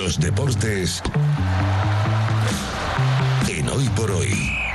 Los deportes en Hoy por Hoy.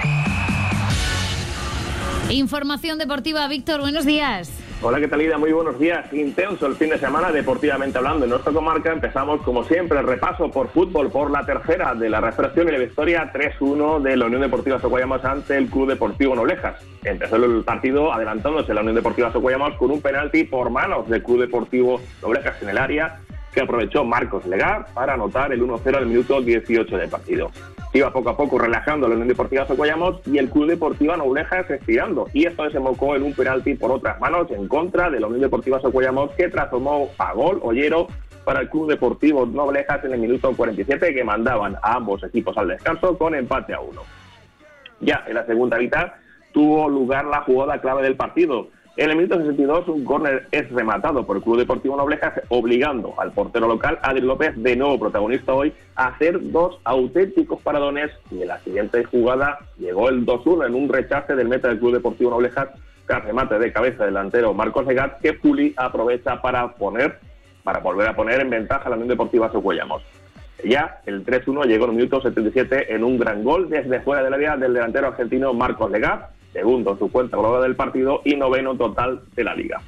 Información deportiva, Víctor, buenos días. Hola, ¿qué tal, Ida? Muy buenos días. Intenso el fin de semana, deportivamente hablando. En nuestra comarca empezamos, como siempre, el repaso por fútbol, por la tercera de la Refracción y la victoria 3-1 de la Unión Deportiva Socuellamos ante el Club Deportivo Noblejas. Empezó el partido adelantándose la Unión Deportiva Socuellamos con un penalti por manos del Club Deportivo Noblejas en el área, que aprovechó Marcos Legar para anotar el 1-0 al minuto 18 del partido. Iba poco a poco relajando la Unión Deportiva Socuellamos y el Club Deportivo Noblejas estirando, y esto desembocó en un penalti por otras manos en contra de la Unión Deportiva Socuellamos, que transformó a gol Ollero para el Club Deportivo Noblejas en el minuto 47, que mandaban a ambos equipos al descanso con empate a 1. Ya en la segunda mitad tuvo lugar la jugada clave del partido. En el minuto 62, un córner es rematado por el Club Deportivo Noblejas, obligando al portero local, Adri López, de nuevo protagonista hoy, a hacer dos auténticos paradones, y en la siguiente jugada llegó el 2-1 en un rechace del meta del Club Deportivo Noblejas, tras remate de cabeza delantero Marcos Legat, que Puli aprovecha para volver a poner en ventaja a la Unión Deportiva Socuellamos. Ya el 3-1 llegó en el minuto 77 en un gran gol desde fuera del área del delantero argentino Marcos Legat, segundo en su cuenta global del partido y noveno total de la liga.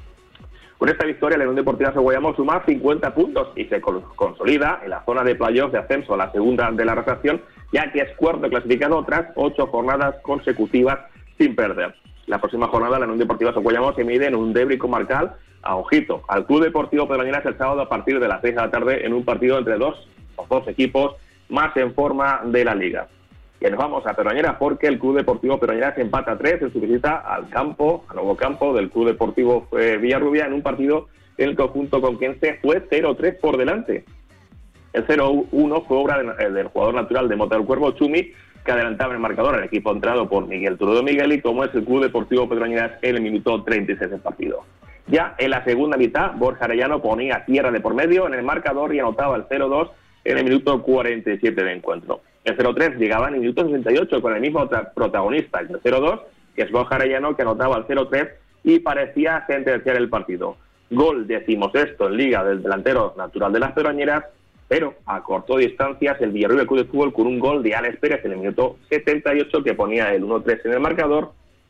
Con esta victoria, la Unión Deportiva Socuellamos suma 50 puntos y se consolida en la zona de playoff de ascenso a la segunda de la Refracción, ya que es cuarto clasificado tras 8 jornadas consecutivas sin perder. La próxima jornada, la Unión Deportiva Socuellamos se mide en un derbi comarcal al Club Deportivo Pedroñeras el sábado a partir de las 6 de la tarde en un partido entre los dos equipos más en forma de la liga. Y nos vamos a Pedroñeras porque el Club Deportivo Pedroñeras empata a 3 en su visita al nuevo campo del Club Deportivo Villarrubia, en un partido en el conjunto conquense fue 0-3 por delante. El 0-1 fue obra del jugador natural de Mota del Cuervo, Chumi, que adelantaba el marcador al equipo entrenado por Miguel Turudo Miguel, y como es el Club Deportivo Pedroñeras en el minuto 36 del partido. Ya en la segunda mitad, Borja Arellano ponía tierra de por medio en el marcador y anotaba el 0-2 en el minuto 47 de encuentro. El 0-3 llegaba en el minuto 68 con el mismo protagonista, el 0-2, que es Borja Arellano, que anotaba el 0-3 y parecía sentenciar el partido. Gol 16º en liga del delantero natural de las Pedroñeras, pero acortó distancias el Villarrubia Club de Fútbol con un gol de Alex Pérez en el minuto 78, que ponía el 1-3 en el marcador.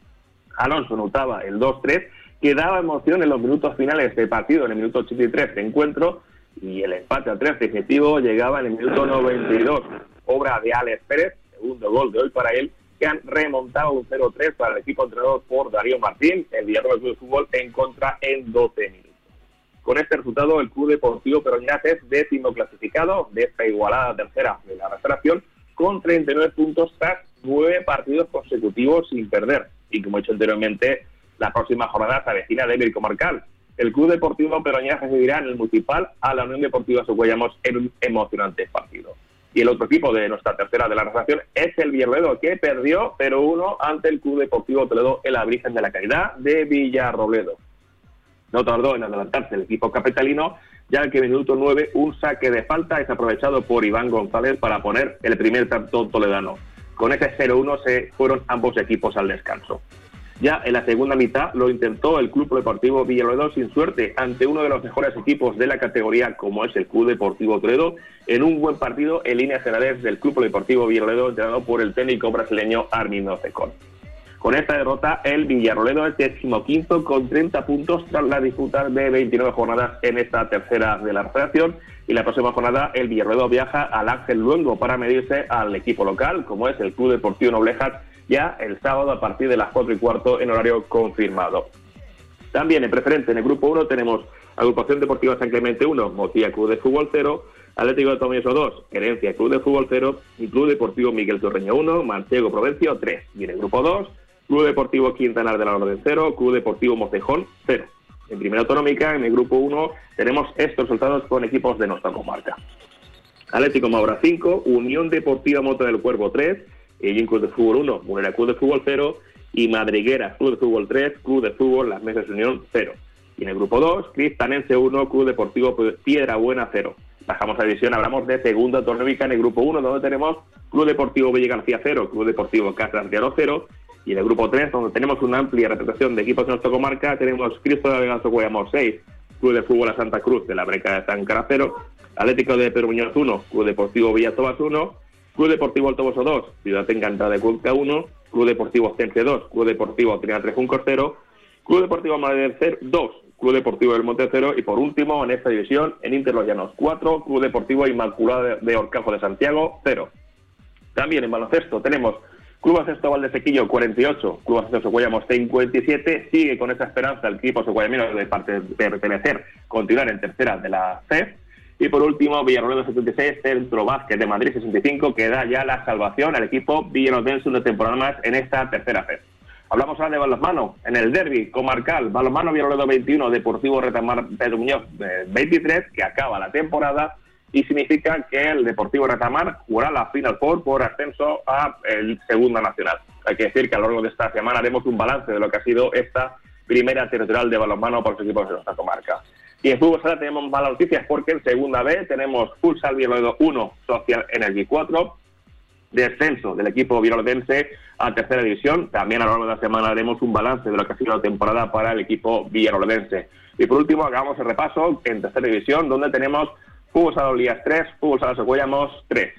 Alonso anotaba el 2-3, que daba emoción en los minutos finales del partido, en el minuto 83 de encuentro, y el empate a 3 definitivo llegaba en el minuto 92, obra de Alex Pérez, segundo gol de hoy para él, que han remontado un 0-3 para el equipo entrenado por Darío Martín, el Villarrubia Club de Fútbol, en contra en 12 minutos. Con este resultado, el Club Deportivo Pedroñeras es 10º clasificado de esta igualada tercera de la Refracción, con 39 puntos tras 9 partidos consecutivos sin perder. Y como he dicho anteriormente, la próxima jornada se avecina derbi comarcal. El Club Deportivo Pedroñeras recibirá en el Municipal a la Unión Deportiva Socuellamos en un emocionante partido. Y el otro equipo de nuestra tercera de la Refracción es el Villarrobledo, que perdió 0-1 ante el Club Deportivo Toledo en la Virgen de la Caridad de Villarrobledo. No tardó en adelantarse el equipo capitalino, ya que en el minuto 9 un saque de falta es aprovechado por Iván González para poner el primer tanto toledano. Con ese 0-1 se fueron ambos equipos al descanso. Ya en la segunda mitad lo intentó el Club Deportivo Villarrobledo sin suerte ante uno de los mejores equipos de la categoría, como es el Club Deportivo Toledo, en un buen partido en líneas generales del Club Deportivo Villarrobledo, entrenado por el técnico brasileño Armindo Secón. Con esta derrota, el Villarrobledo es 15º con 30 puntos tras la disputa de 29 jornadas en esta tercera de la Refracción, y la próxima jornada el Villarrobledo viaja al Ángel Luengo para medirse al equipo local, como es el Club Deportivo Noblejas, ya el sábado a partir de las 4:15 en horario confirmado. También en preferente en el grupo 1 tenemos Agrupación Deportiva San Clemente 1, Motilla Club de Fútbol 0, Atlético de Tomelloso 2, Herencia Club de Fútbol 0 y Club Deportivo Miguel Torreño 1, Manchego Provencio 3. Y en el grupo 2, Club Deportivo Quintanar de la Orden 0, Club Deportivo Mocejón 0. En Primera Autonómica, en el grupo 1, tenemos estos resultados con equipos de nuestra comarca. Atlético Maura 5, Unión Deportiva Mota del Cuervo 3, Ellín Club de Fútbol 1, Munera Club de Fútbol 0 y Madriguera Club de Fútbol 3, Club de Fútbol Las Mesas de Unión 0. Y en el grupo 2, Cristanense 1, Club Deportivo Piedrabuena 0. Bajamos a división, hablamos de segunda autonómica en el grupo 1, donde tenemos Club Deportivo Villa García 0, Club Deportivo Casa Antiano 0. Y en el grupo 3, donde tenemos una amplia representación de equipos de nuestra comarca, tenemos Cristo de Vega Socuellamos 6, Club de Fútbol a Santa Cruz de la Breca de San Cara 0, Atlético de Pedro Muñoz 1, Club Deportivo Villatobas 1, Club Deportivo El Toboso 2, Ciudad Encantada de Cuenca 1, Club Deportivo Ostense 2, Club Deportivo Trinidad Juncos 0, Club Deportivo Amanecer 2, Club Deportivo del Monte 0 y por último en esta división en Inter Los Llanos 4, Club Deportivo Inmaculada de Horcajo de Santiago 0. También en baloncesto tenemos Club Baloncesto Valdesequillo 48, Club Baloncesto Socuellamos 57, sigue con esa esperanza el equipo socuellamino de pertenecer, continuar en tercera de la C. Y por último, Villarrobledo 76, Centro Básquet de Madrid 65, que da ya la salvación al equipo villarrodense una temporada más en esta tercera fase. Hablamos ahora de balonmano, en el derbi comarcal, balonmano Villarrobledo 21, Deportivo Retamar Pedro Muñoz 23, que acaba la temporada y significa que el Deportivo Retamar jugará la Final Four por ascenso a el Segunda Nacional. Hay que decir que a lo largo de esta semana haremos un balance de lo que ha sido esta primera territorial de balonmano por los equipos de nuestra comarca. Y en fútbol sala tenemos malas noticias porque en segunda B tenemos Futsal Villarrobledo 1, Social Energy 4, descenso del equipo villarrodense a tercera división. También a lo largo de la semana haremos un balance de lo que ha sido la temporada para el equipo villarrodense. Y por último hagamos el repaso en tercera división donde tenemos Fútbol Sala Olías 3, Fútbol Sala Socuellamos 3.